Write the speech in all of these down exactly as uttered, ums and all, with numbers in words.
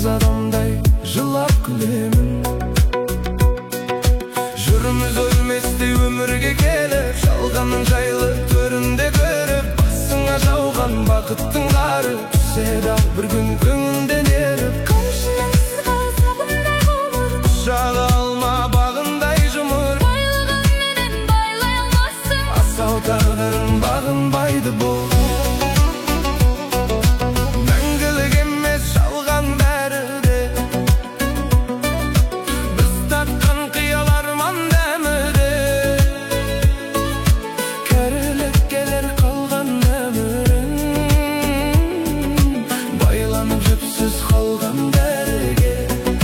Yalnız adamday жылап күлемін. Жүріміз өлместе өмірге келіп, жалғанның жайлы төрінде көріп, басыңа жауған бақыттың қары түседі ау бір күн көңілден еріп. Қамшының сызға сабындай ғұмыр, Құшағы алма бағындай жұмыр, байлығыңменен байлай алмассың. асау тағдырың бағынбайды бұл. Мәңгілік емес жалған бәрі де, біз татқан қиял арман дәмі де. Кәрілік келер қалған өмірің, байланып жіпсіз қалған бәріге.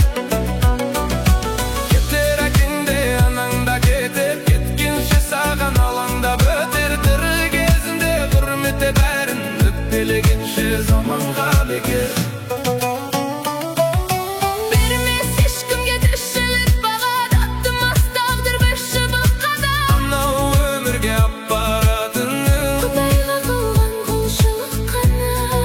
Кетер әкең де анаң да кетер, кеткенше саған алаңдап өтер. Тірі кезінде құрмет бәрін, өкпелегенше заманға бекер. Бермес ешкімге тіршілік баға, татымас тағдыр бір шыбыққа да. Анау өмірге апаратының Құдайға қылған құлшылық қана.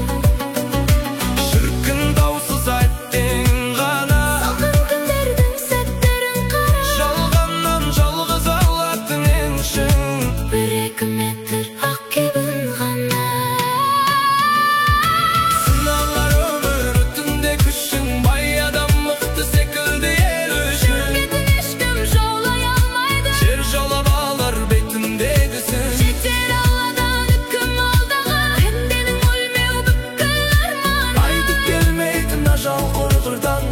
шіркін даусыз айттың ғана. Салқын күндердің сәттерін қара, Жалғаннан жалғыз алатын еншің, бір-екі метр ақ кебін ғана. сыналар өмір өтінде күшің, бай адам мықты секілді ел үшін. Бетін ешкім жаулай алмайды, Жер жаулап алар бетіндегісін. жетер Алладан үкім алдағы, пенденің өлмеу бүкіл арманы. Айтып келмейтін ажал құрғырдан